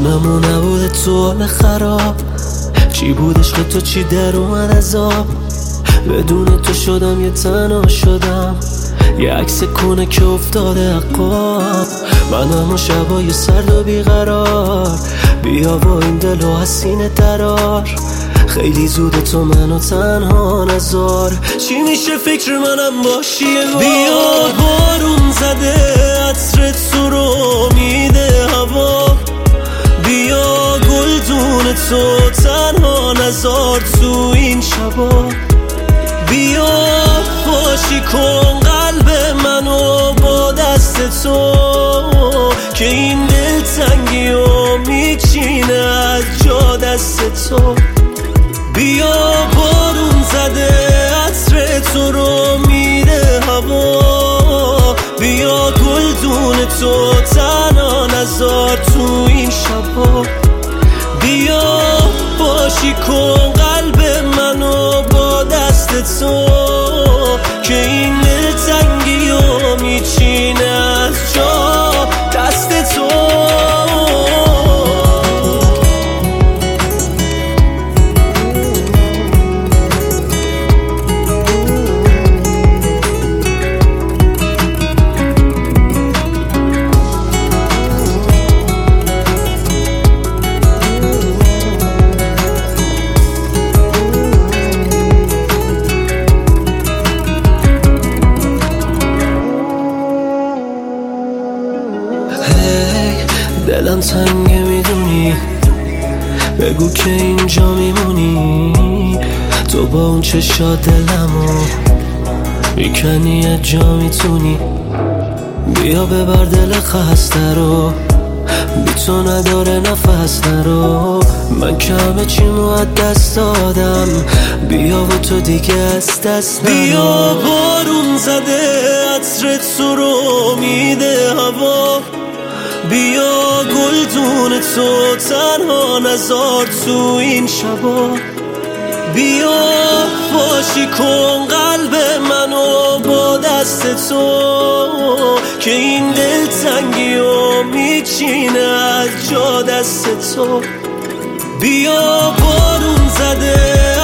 جانمون نبوده تو حال خراب، چی بود عشق تو، چی در اومد از آب. بدون تو شدم یه تنها شدم، یه عکس کنه که افتاده عقاب. من همون شبای سرد و بیقرار، بیا با این دل و حسین درار. خیلی زوده تو منو تنها نذار، چی میشه فکر منم باشی یه بار. بیا بارون زده عطر تو رو میده هوا، بیا گلدون تو تنها نذار تو این شبا. بیا خوشی کن قلب منو با دست تو، که این دلتنگی رو میچینه از جا دست تو. بیا بارون زده عطر تو رو میره هوا، بیا گلدون تو تنها نذار تو این شبا. بیا باشی کن قلب منو با دست تو، که این دلتنگی رو میچینه از جا دست تو. دلم تنگه میدونی، بگو که اینجا میمونی. تو با اون چشات دلمو میکنی یه جا میتونی. بیا ببر دل خسته رو، بی تو نداره نفس نرو. من که همه چیمو از دست دادم، بیا و تو دیگه از دست نرو. بیا بارون زده عطر تو رو میده هوا، بیا گلدون تو تنها نذار تو این شبا. بیا باشی کن قلب منو با دست تو، که این دلتنگی رو میچینه از جا دست تو. بیا بارون زده